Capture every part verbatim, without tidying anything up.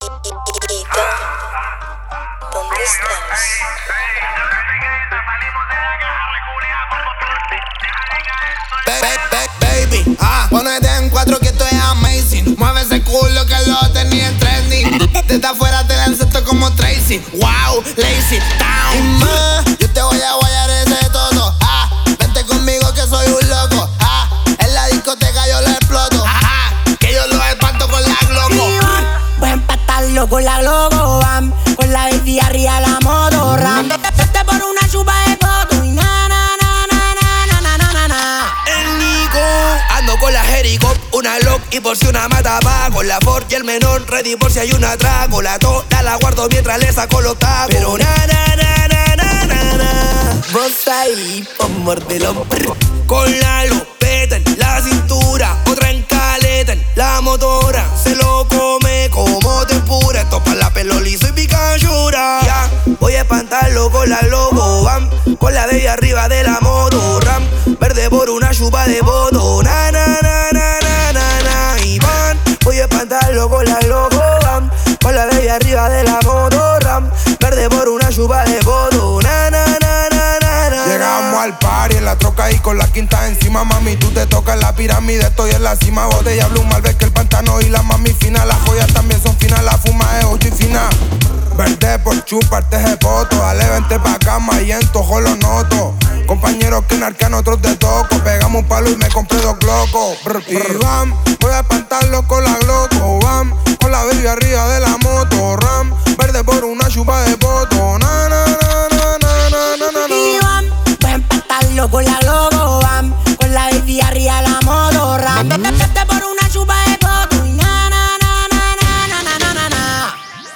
¿Dónde estás? Baby, ah, ponete en cuatro que esto es amazing. Mueve ese culo que lo tenía en trending. Desde afuera te lanzo esto como Tracy. Wow, lazy town. Y más, yo te voy a guayar ese todo. Ah, vente conmigo que soy un loco. Ah, en la discoteca yo lo exploto. Ah, que yo lo espanto con la globo. Voy a empatarlo con la globo, bam. Con la baby arriba la moto, ram. Vete por una chupa de foto y na, na, na, na, na, na, na, na, na. El Nico, ando con la Jericó, una Glock y por si una mata va. Con la Ford y el menor, ready por si hay un atraco. La toda la guardo mientras le saco los tacos. Pero na, na, na, na, na, na, na. Vos ahí, por mordelo. Con la lupeta en la cintura, otra en caleta en la motora. Se lo come como tempura. Esto pa' la pelo liso y picachura. Ya, voy a espantarlo con la globo, bam. Con la baby arriba de la moto, ram. Verde por una chupa de voto. Na, na, na, na, na, na, na. Y van, voy a espantarlo con la globo, bam. Con la baby arriba de la moto, ram. Verde por una chupa de voto. Na, na, na, na, na, na. Llegamos al party en la troca y con la quinta encima. Mami, tú te tocas en la pirámide, estoy en la cima. Botella Blue, Malbec, el pantano y la mami fina. Las joyas también son finas, la fuma es ocho y fina. Verde por chuparte ese poto. Dale, vente pa' acá, mayento, ojo lo noto. Compañeros que narcan, otros de toco. Pegamos un palo y me compré dos glocos. Y bam, voy a espantarlo con la gloco, bam. Con la baby arriba de la moto, ram. Verde por una chupa de poto. Na, na, na, na, na, na, na, na. Y bam, voy a empatarlo con la globo, bam. Con la baby arriba la moto, ram. Vete por una chupa de foto y na, na, na, na, na, na, na, na, na.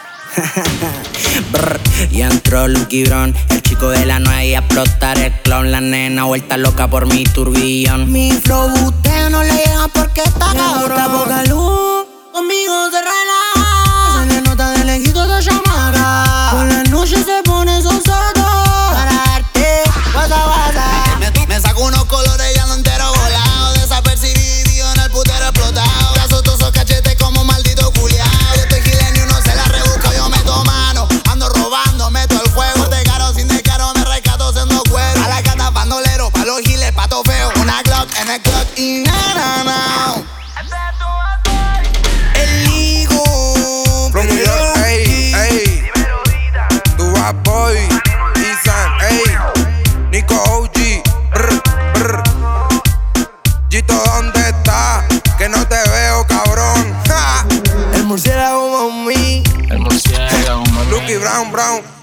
Brr, y entró Lucky Brown, el chico de la nueva y a explotar el clown. La nena vuelta loca por mi turbillón. Mi flow usted no le llega porque está cabrón. Está poca luz, conmigo se relaja. Se le nota de lejito esa chamaca. Por la noche se pone sosota. Para darte guasa guasa. Me, me saco unos colores y ando entero volado. Desapercibido en el putero explotado. Ya soto esos cachetes como maldito culiao. Yo estoy gileno y uno se la rebusca. Yo meto mano, ando robando, meto el juego. De caro sin descaro me rescato siendo cuero. A la cata bandolero, pa' los giles, pato feo. Una Glock en el club y na na na. El Nico, From New York, ey, ey. Tu bad boy, Isan, ey. Nico O G, brr, brr. Gito, ¿dónde estás? Que no te veo, cabrón. Ja. el murciélago mami. El murciélago, mami. Lucky Brown, Brown.